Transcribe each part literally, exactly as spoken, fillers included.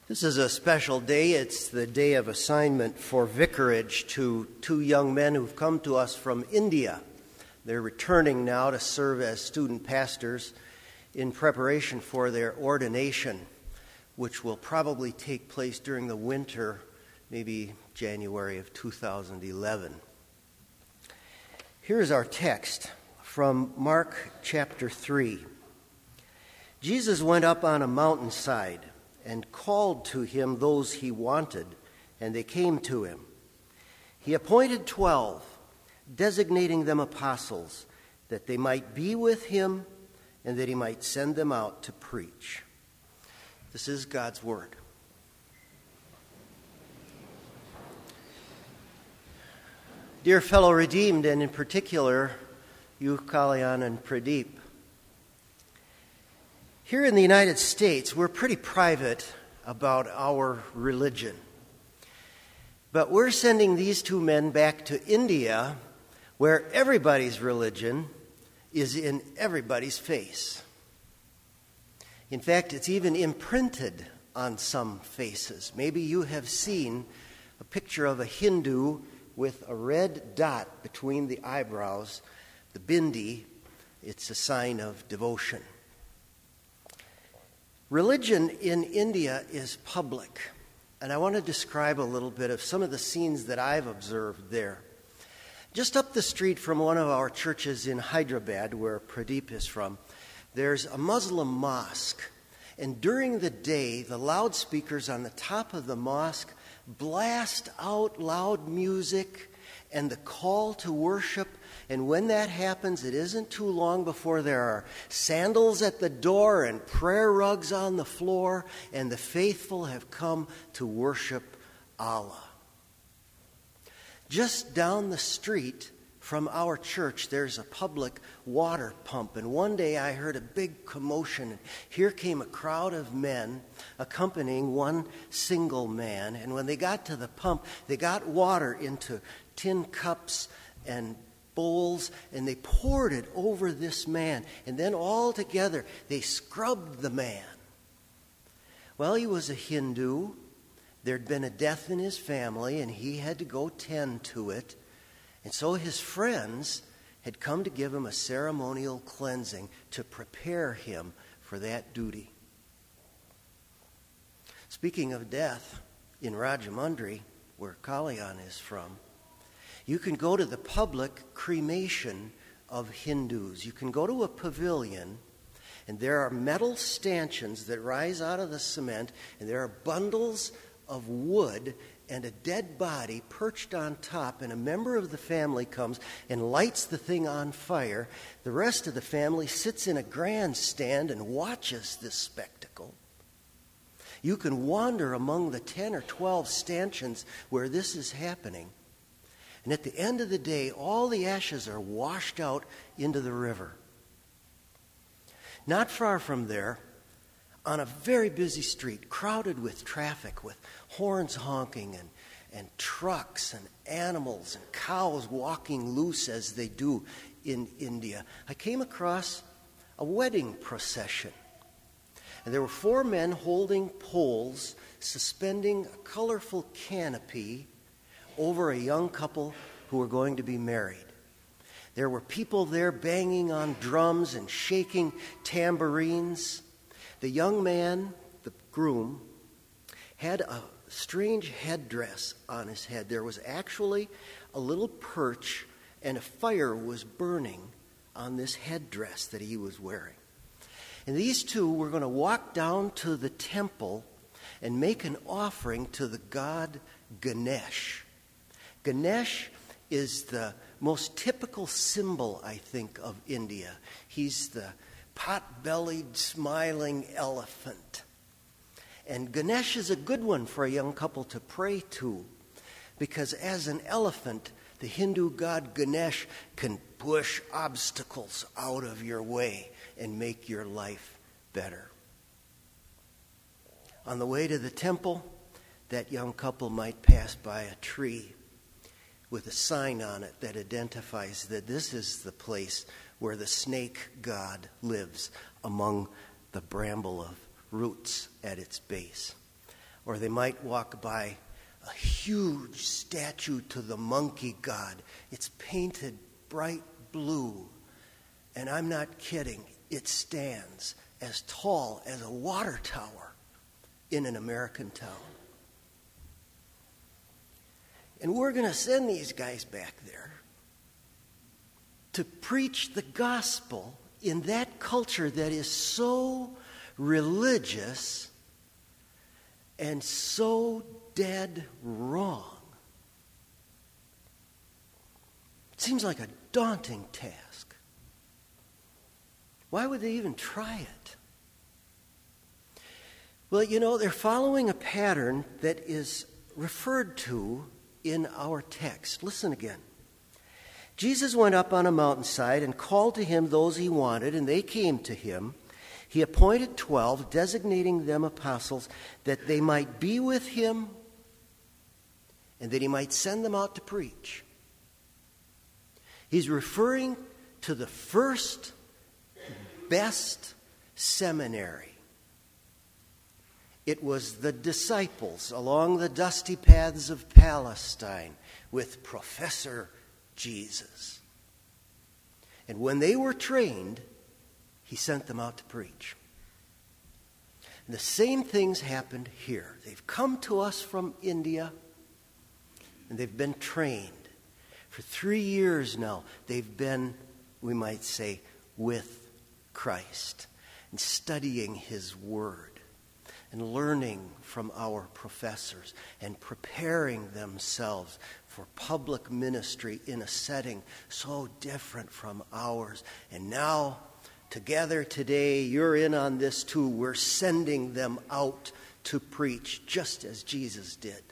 This is a special day. It's the day of assignment for vicarage to two young men who've come to us from India. They're returning now to serve as student pastors in preparation for their ordination, which will probably take place during the winter, maybe January of two thousand eleven. Here's our text from Mark chapter three. Jesus went up on a mountainside and called to him those he wanted, and they came to him. He appointed twelve, designating them apostles, that they might be with him and that he might send them out to preach. This is God's word. Dear fellow redeemed, and in particular, you, Kalyan and Pradeep, here in the United States, we're pretty private about our religion. But we're sending these two men back to India, where everybody's religion is in everybody's face. In fact, it's even imprinted on some faces. Maybe you have seen a picture of a Hindu with a red dot between the eyebrows, the bindi. It's a sign of devotion. Religion in India is public, and I want to describe a little bit of some of the scenes that I've observed there. Just up the street from one of our churches in Hyderabad, where Pradeep is from, there's a Muslim mosque, and during the day, the loudspeakers on the top of the mosque blast out loud music and the call to worship. And when that happens, it isn't too long before there are sandals at the door and prayer rugs on the floor, and the faithful have come to worship Allah. Just down the street from our church, there's a public water pump. And one day I heard a big commotion. Here came a crowd of men accompanying one single man. And when they got to the pump, they got water into tin cups and bowls, and they poured it over this man. And then all together, they scrubbed the man. Well, he was a Hindu. There'd been a death in his family, and he had to go tend to it. And so his friends had come to give him a ceremonial cleansing to prepare him for that duty. Speaking of death, in Rajamundry, where Kalyan is from, you can go to the public cremation of Hindus. You can go to a pavilion, and there are metal stanchions that rise out of the cement, and there are bundles of wood and a dead body perched on top, and a member of the family comes and lights the thing on fire. The rest of the family sits in a grandstand and watches this spectacle. You can wander among the ten or twelve stanchions where this is happening. And at the end of the day, all the ashes are washed out into the river. Not far from there, on a very busy street, crowded with traffic, with horns honking and, and trucks and animals and cows walking loose as they do in India, I came across a wedding procession. And there were four men holding poles, suspending a colorful canopy over a young couple who were going to be married. There were people there banging on drums and shaking tambourines. The young man, the groom, had a strange headdress on his head. There was actually a little perch, and a fire was burning on this headdress that he was wearing. And these two were going to walk down to the temple and make an offering to the god Ganesh. Ganesh is the most typical symbol, I think, of India. He's the pot-bellied, smiling elephant. And Ganesh is a good one for a young couple to pray to, because as an elephant, the Hindu god Ganesh can push obstacles out of your way and make your life better. On the way to the temple, that young couple might pass by a tree with a sign on it that identifies that this is the place where the snake god lives among the bramble of roots at its base. Or they might walk by a huge statue to the monkey god. It's painted bright blue. And I'm not kidding. It stands as tall as a water tower in an American town. And we're going to send these guys back there to preach the gospel in that culture that is so religious and so dead wrong. It seems like a daunting task. Why would they even try it? Well, you know, they're following a pattern that is referred to in our text. Listen again. Jesus went up on a mountainside and called to him those he wanted, and they came to him. He appointed twelve, designating them apostles, that they might be with him and that he might send them out to preach. He's referring to the first best seminary. It was the disciples along the dusty paths of Palestine with Professor Jesus. And when they were trained, he sent them out to preach. And the same things happened here. They've come to us from India, and they've been trained. For three years now, they've been, we might say, with Christ, and studying his word, and learning from our professors, and preparing themselves for public ministry in a setting so different from ours. And now, together today, you're in on this too. We're sending them out to preach, just as Jesus did.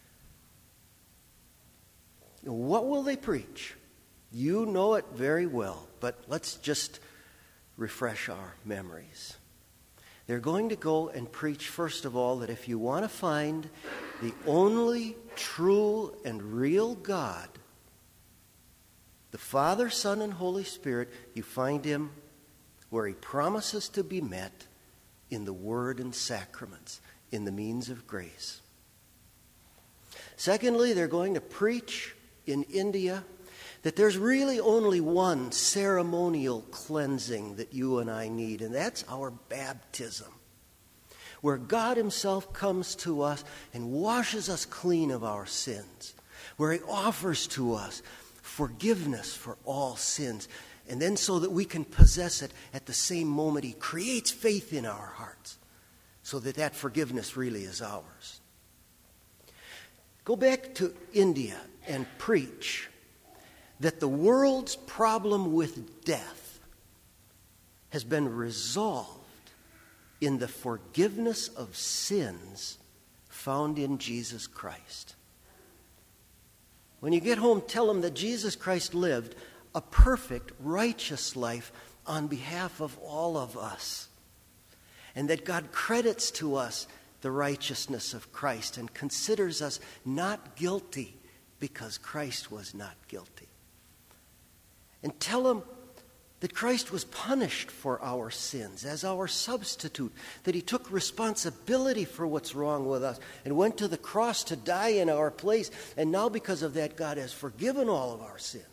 What will they preach? You know it very well, but let's just refresh our memories. They're going to go and preach, first of all, that if you want to find the only true and real God, the Father, Son, and Holy Spirit, you find him where he promises to be met in the Word and sacraments, in the means of grace. Secondly, they're going to preach in India that there's really only one ceremonial cleansing that you and I need, and that's our baptism, where God himself comes to us and washes us clean of our sins, where he offers to us forgiveness for all sins, and then so that we can possess it at the same moment, he creates faith in our hearts so that that forgiveness really is ours. Go back to India and preach that the world's problem with death has been resolved in the forgiveness of sins found in Jesus Christ. When you get home, tell them that Jesus Christ lived a perfect, righteous life on behalf of all of us, and that God credits to us the righteousness of Christ and considers us not guilty because Christ was not guilty. And tell them that Christ was punished for our sins as our substitute, that he took responsibility for what's wrong with us and went to the cross to die in our place. And now because of that, God has forgiven all of our sins.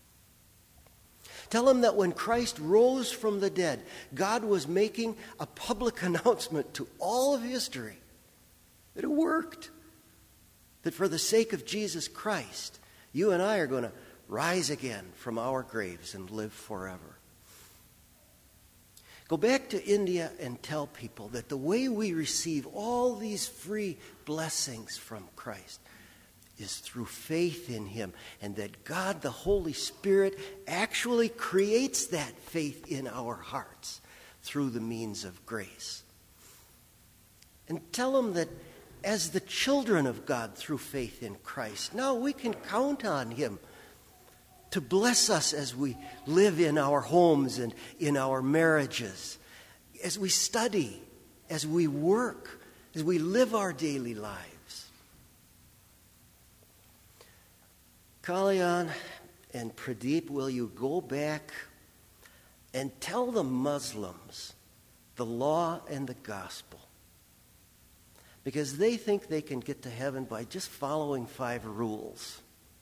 Tell them that when Christ rose from the dead, God was making a public announcement to all of history that it worked. That for the sake of Jesus Christ, you and I are going to rise again from our graves and live forever. Go back to India and tell people that the way we receive all these free blessings from Christ is through faith in him, and that God, the Holy Spirit, actually creates that faith in our hearts through the means of grace. And tell them that as the children of God through faith in Christ, now we can count on him to bless us as we live in our homes and in our marriages, as we study, as we work, as we live our daily lives. Kalyan and Pradeep, will you go back and tell the Muslims the law and the gospel? because they think they can get to heaven by just following five rules.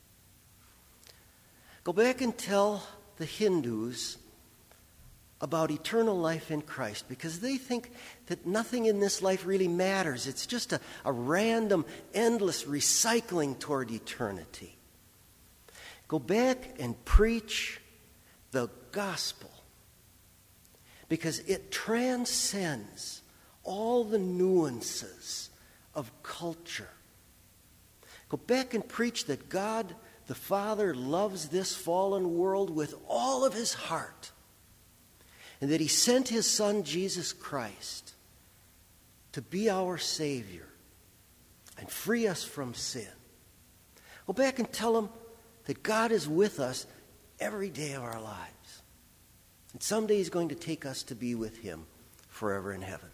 Go back and tell the Hindus about eternal life in Christ, because they think that nothing in this life really matters. It's just a, a random, endless recycling toward eternity. Go back and preach the gospel, because it transcends all the nuances of culture. Go back and preach that God the Father loves this fallen world with all of his heart, and that he sent his Son, Jesus Christ, to be our Savior and free us from sin. Go back and tell them that God is with us every day of our lives. And someday he's going to take us to be with him forever in heaven.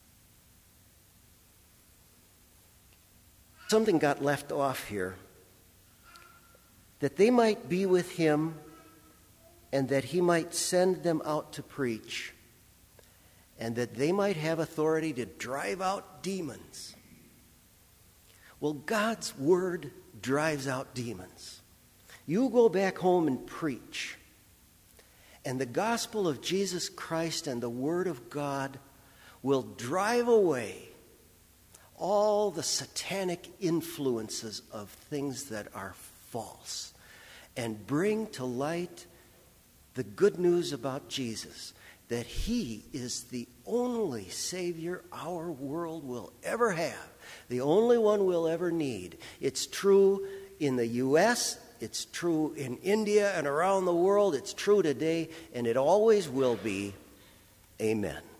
Something got left off here. That they might be with him and that he might send them out to preach, and that they might have authority to drive out demons. Well, God's word drives out demons. You go back home and preach, and the gospel of Jesus Christ and the word of God will drive away all the satanic influences of things that are false, and bring to light the good news about Jesus, that he is the only Savior our world will ever have, the only one we'll ever need. It's true in the U S, it's true in India and around the world, it's true today, and it always will be. Amen.